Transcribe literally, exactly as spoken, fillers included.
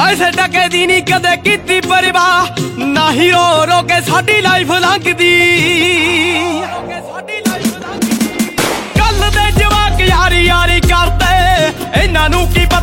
पैसे टके दी नी कदे कीती परवाह ना ही रो रो के साडी लाइफ लंघदी कल दे जवाक यारी यारी करदे इन्हां नूं की